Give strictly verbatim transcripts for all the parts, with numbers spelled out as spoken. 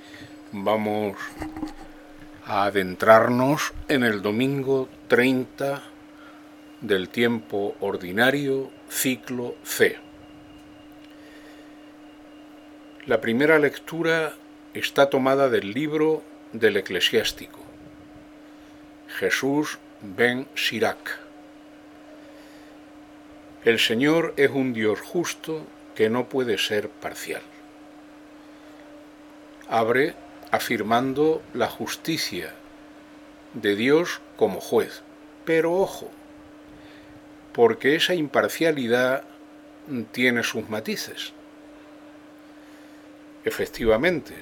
Vamos a adentrarnos en el domingo treinta del tiempo ordinario, ciclo C. La primera lectura está tomada del libro del Eclesiástico, Jesús ben Sirac. El Señor es un Dios justo que no puede ser parcial. Abre afirmando la justicia de Dios como juez. Pero ojo, porque esa imparcialidad tiene sus matices. Efectivamente,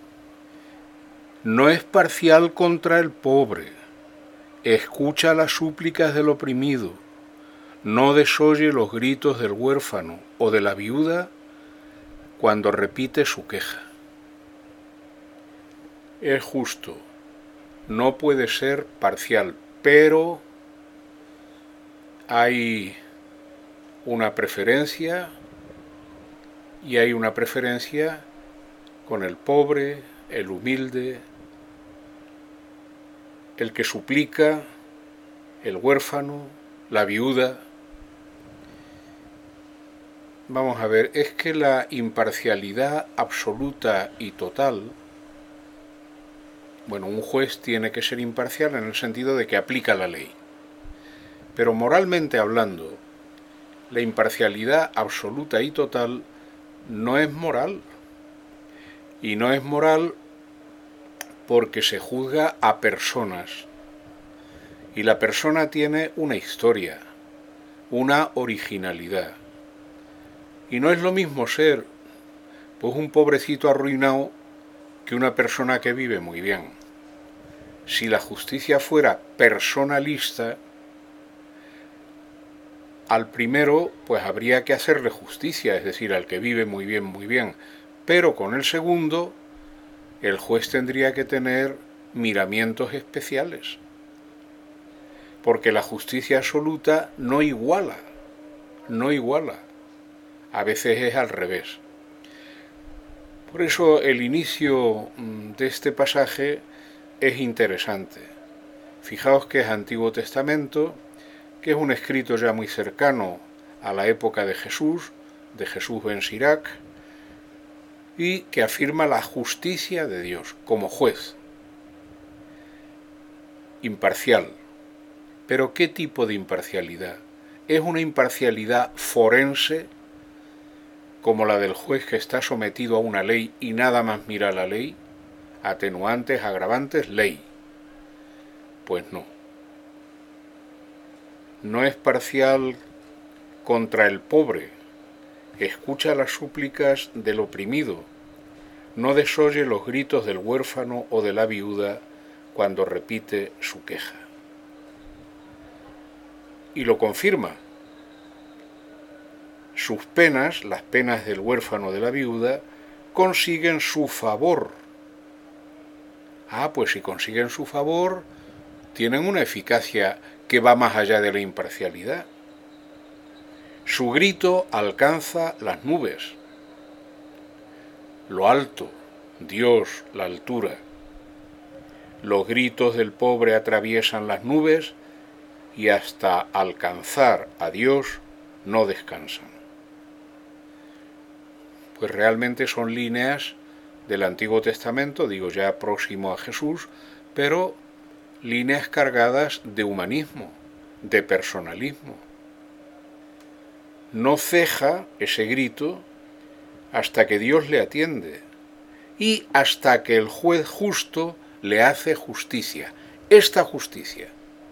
no es parcial contra el pobre, escucha las súplicas del oprimido, no desoye los gritos del huérfano o de la viuda cuando repite su queja. Es justo, no puede ser parcial, pero hay una preferencia y hay una preferencia con el pobre, el humilde, el que suplica, el huérfano, la viuda. Vamos a ver, es que la imparcialidad absoluta y total, bueno, un juez tiene que ser imparcial en el sentido de que aplica la ley. Pero moralmente hablando, la imparcialidad absoluta y total no es moral. Y no es moral porque se juzga a personas. Y la persona tiene una historia, una originalidad. Y no es lo mismo ser pues un pobrecito arruinado que una persona que vive muy bien. Si la justicia fuera personalista, al primero pues habría que hacerle justicia, es decir, al que vive muy bien, muy bien. Pero con el segundo, el juez tendría que tener miramientos especiales. Porque la justicia absoluta no iguala, no iguala. A veces es al revés. Por eso el inicio de este pasaje es interesante. Fijaos que es Antiguo Testamento, que es un escrito ya muy cercano a la época de Jesús, de Jesús ben Sirac, y que afirma la justicia de Dios como juez, imparcial. ¿Pero qué tipo de imparcialidad? ¿Es una imparcialidad forense, como la del juez que está sometido a una ley y nada más mira la ley? Atenuantes, agravantes, ley. Pues no. No es parcial contra el pobre, escucha las súplicas del oprimido, no desoye los gritos del huérfano o de la viuda cuando repite su queja. Y lo confirma. Sus penas, las penas del huérfano o de la viuda, consiguen su favor. Ah, pues si consiguen su favor, tienen una eficacia que va más allá de la imparcialidad. Su grito alcanza las nubes. Lo alto, Dios, la altura. Los gritos del pobre atraviesan las nubes y hasta alcanzar a Dios no descansan. Pues realmente son líneas del Antiguo Testamento, digo ya próximo a Jesús, pero líneas cargadas de humanismo, de personalismo. No ceja ese grito hasta que Dios le atiende y hasta que el juez justo le hace justicia. Esta justicia,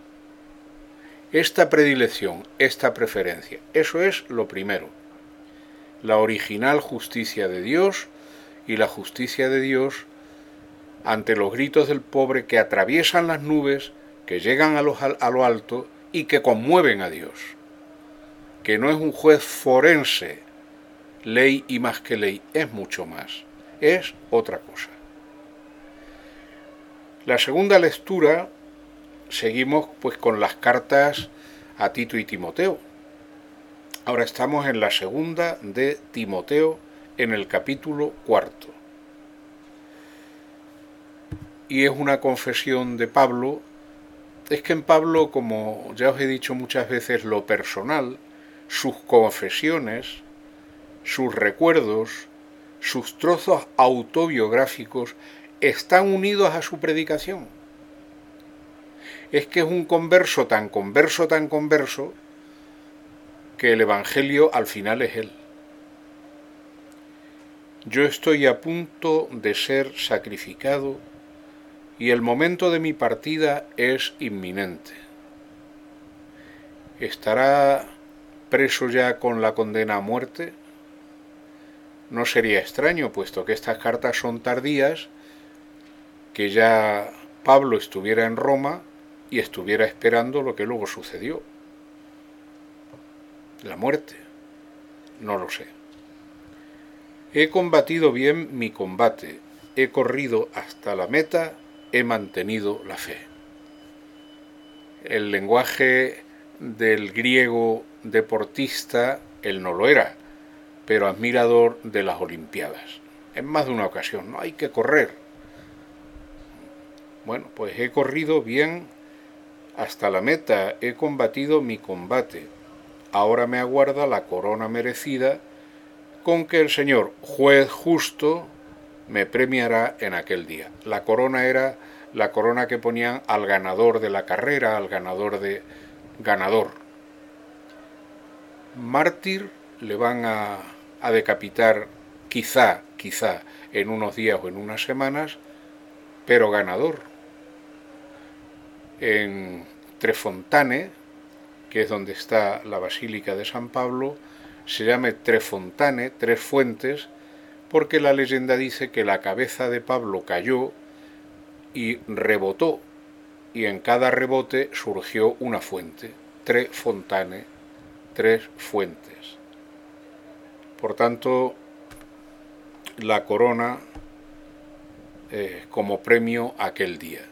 esta predilección, esta preferencia, eso es lo primero. La original justicia de Dios y la justicia de Dios ante los gritos del pobre que atraviesan las nubes, que llegan a lo, a lo alto y que conmueven a Dios. Que no es un juez forense, ley y más que ley, es mucho más, es otra cosa. La segunda lectura, seguimos pues con las cartas a Tito y Timoteo. Ahora estamos en la segunda de Timoteo, en el capítulo cuarto. y es una confesión de Pablo. Es que en Pablo, como ya os he dicho muchas veces, lo personal, sus confesiones, sus recuerdos, sus trozos autobiográficos están unidos a su predicación. Es que es un converso tan converso, tan converso, que el Evangelio al final es él. Yo estoy a punto de ser sacrificado y el momento de mi partida es inminente. ¿Estará preso ya con la condena a muerte? No sería extraño, puesto que estas cartas son tardías, que ya Pablo estuviera en Roma y estuviera esperando lo que luego sucedió. La muerte. No lo sé. He combatido bien mi combate, he corrido hasta la meta, he mantenido la fe. El lenguaje del griego deportista, él no lo era, pero admirador de las Olimpiadas. En más de una ocasión, no hay que correr. Bueno, pues he corrido bien hasta la meta, he combatido mi combate. Ahora me aguarda la corona merecida, con que el Señor, juez justo, me premiará en aquel día. La corona era la corona que ponían al ganador de la carrera, al ganador de ganador. Mártir le van a, a decapitar quizá, quizá en unos días o en unas semanas, pero ganador. En Trefontane, que es donde está la Basílica de San Pablo, se llama Trefontane, tres fuentes, porque la leyenda dice que la cabeza de Pablo cayó y rebotó, y en cada rebote surgió una fuente, Trefontane, tres fuentes. Por tanto, la corona eh, como premio aquel día.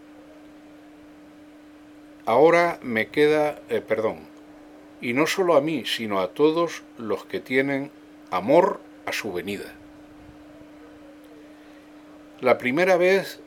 Ahora me queda, eh, perdón, y no solo a mí, sino a todos los que tienen amor a su venida. La primera vez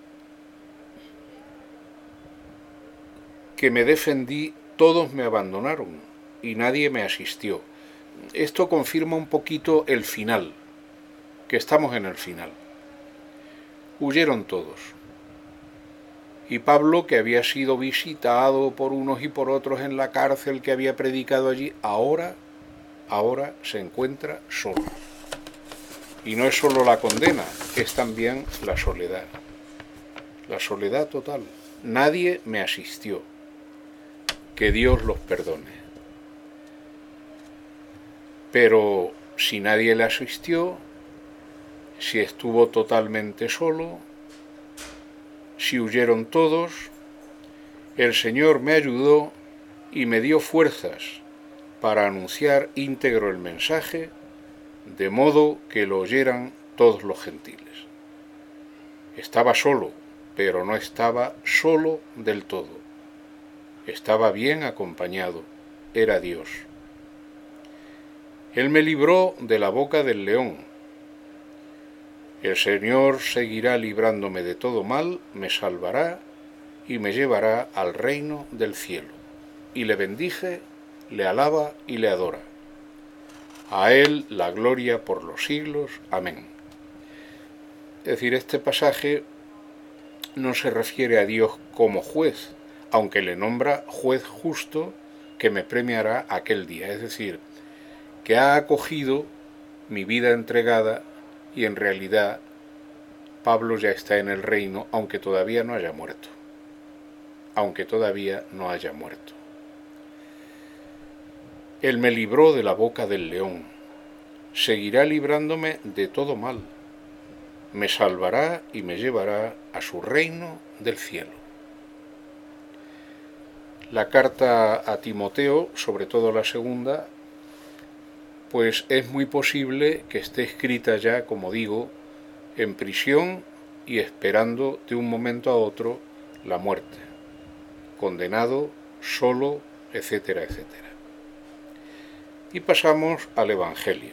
que me defendí, todos me abandonaron y nadie me asistió. Esto confirma un poquito el final, que estamos en el final. Huyeron todos. Y Pablo, que había sido visitado por unos y por otros en la cárcel, que había predicado allí, ahora, ahora se encuentra solo. Y no es solo la condena, es también la soledad. La soledad total. Nadie me asistió. Que Dios los perdone. Pero si nadie le asistió, si estuvo totalmente solo, si huyeron todos, el Señor me ayudó y me dio fuerzas para anunciar íntegro el mensaje, de modo que lo oyeran todos los gentiles. Estaba solo, pero no estaba solo del todo. Estaba bien acompañado, era Dios. Él me libró de la boca del león. El Señor seguirá librándome de todo mal, me salvará y me llevará al reino del cielo. Y le bendice, le alaba y le adora. A Él la gloria por los siglos. Amén. Es decir, este pasaje no se refiere a Dios como juez, aunque le nombra juez justo que me premiará aquel día. Es decir, que ha acogido mi vida entregada y en realidad Pablo ya está en el reino, aunque todavía no haya muerto. Aunque todavía no haya muerto. Él me libró de la boca del león. Seguirá librándome de todo mal. Me salvará y me llevará a su reino del cielo. La carta a Timoteo, sobre todo la segunda, pues es muy posible que esté escrita ya, como digo, en prisión y esperando de un momento a otro la muerte, condenado, solo, etcétera, etcétera. Y pasamos al Evangelio.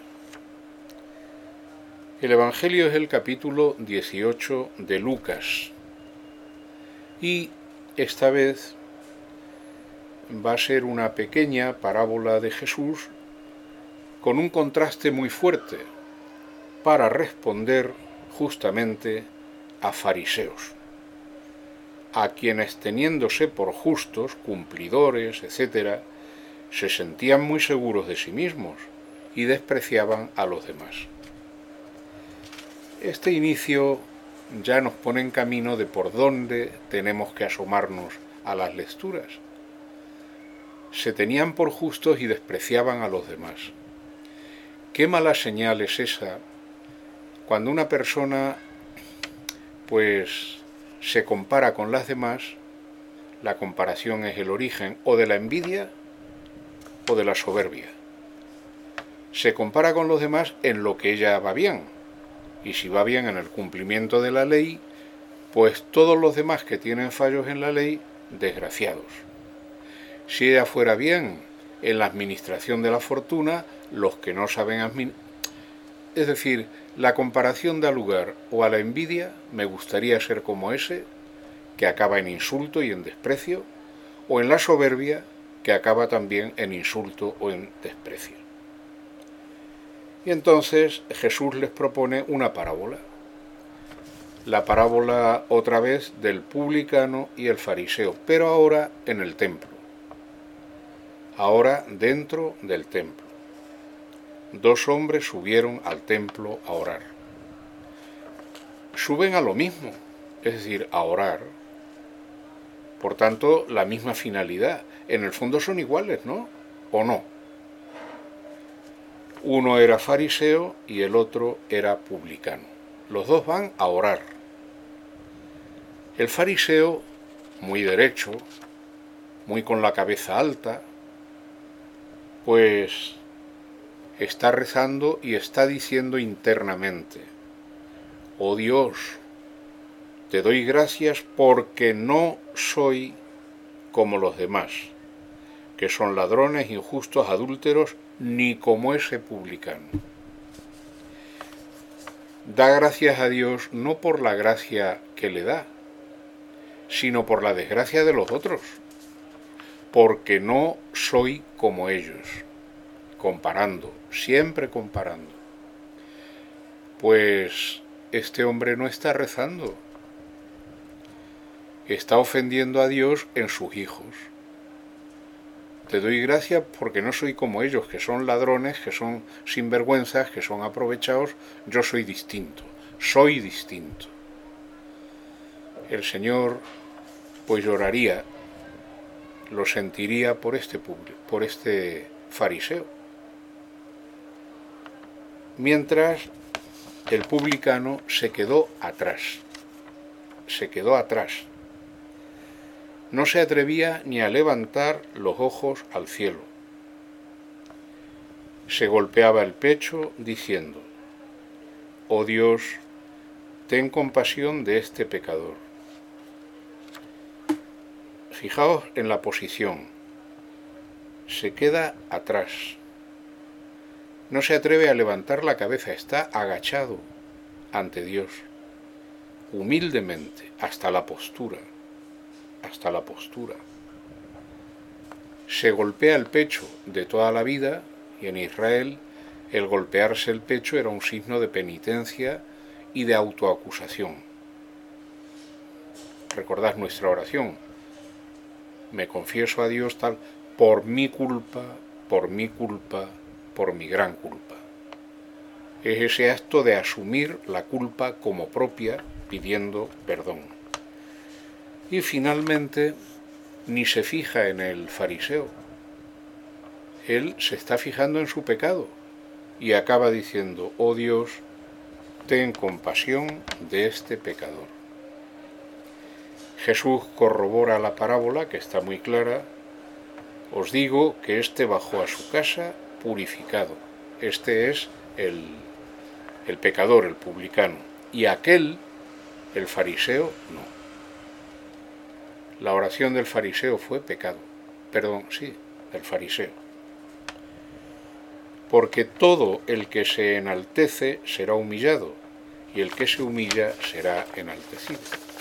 El Evangelio es el capítulo dieciocho de Lucas. Y esta vez va a ser una pequeña parábola de Jesús con un contraste muy fuerte para responder justamente a fariseos, a quienes, teniéndose por justos, cumplidores, etcétera, se sentían muy seguros de sí mismos y despreciaban a los demás. Este inicio ya nos pone en camino de por dónde tenemos que asomarnos a las lecturas. Se tenían por justos y despreciaban a los demás. Qué mala señal es esa cuando una persona pues se compara con las demás. La comparación es el origen o de la envidia o de la soberbia. Se compara con los demás en lo que ella va bien, y si va bien en el cumplimiento de la ley, pues todos los demás que tienen fallos en la ley, desgraciados. Si ella fuera bien en la administración de la fortuna, los que no saben administrar. Es decir, la comparación da lugar o a la envidia, me gustaría ser como ese, que acaba en insulto y en desprecio, o en la soberbia, que acaba también en insulto o en desprecio. Y entonces Jesús les propone una parábola. La parábola otra vez del publicano y el fariseo, pero ahora en el templo. Ahora dentro del templo. Dos hombres subieron al templo a orar. Suben a lo mismo, es decir, a orar. Por tanto, la misma finalidad. En el fondo son iguales, ¿no? ¿O no? Uno era fariseo y el otro era publicano. Los dos van a orar. El fariseo, muy derecho, muy con la cabeza alta, pues está rezando y está diciendo internamente: oh Dios, te doy gracias porque no soy como los demás, que son ladrones, injustos, adúlteros, ni como ese publicano. Da gracias a Dios no por la gracia que le da, sino por la desgracia de los otros, porque no soy como ellos, comparando, siempre comparando. Pues este hombre no está rezando, está ofendiendo a Dios en sus hijos. Te doy gracias porque no soy como ellos, que son ladrones, que son sinvergüenzas, que son aprovechados. Yo soy distinto, soy distinto. El Señor pues lloraría, lo sentiría por este público, por este fariseo. Mientras el publicano se quedó atrás, se quedó atrás. No se atrevía ni a levantar los ojos al cielo. Se golpeaba el pecho diciendo: oh Dios, ten compasión de este pecador. Fijaos en la posición. Se queda atrás. No se atreve a levantar la cabeza, está agachado ante Dios, humildemente, hasta la postura. hasta la postura. Se golpea el pecho de toda la vida, y en Israel el golpearse el pecho era un signo de penitencia y de autoacusación. Recordad nuestra oración: me confieso a Dios tal por mi culpa, por mi culpa, por mi gran culpa. Es ese acto de asumir la culpa como propia, pidiendo perdón. Y finalmente, ni se fija en el fariseo. Él se está fijando en su pecado y acaba diciendo: oh Dios, ten compasión de este pecador. Jesús corrobora la parábola, que está muy clara: os digo que éste bajó a su casa purificado. Este es el, el pecador, el publicano, y aquel, el fariseo, no. La oración del fariseo fue pecado. Perdón, sí, del fariseo. Porque todo el que se enaltece será humillado, y el que se humilla será enaltecido.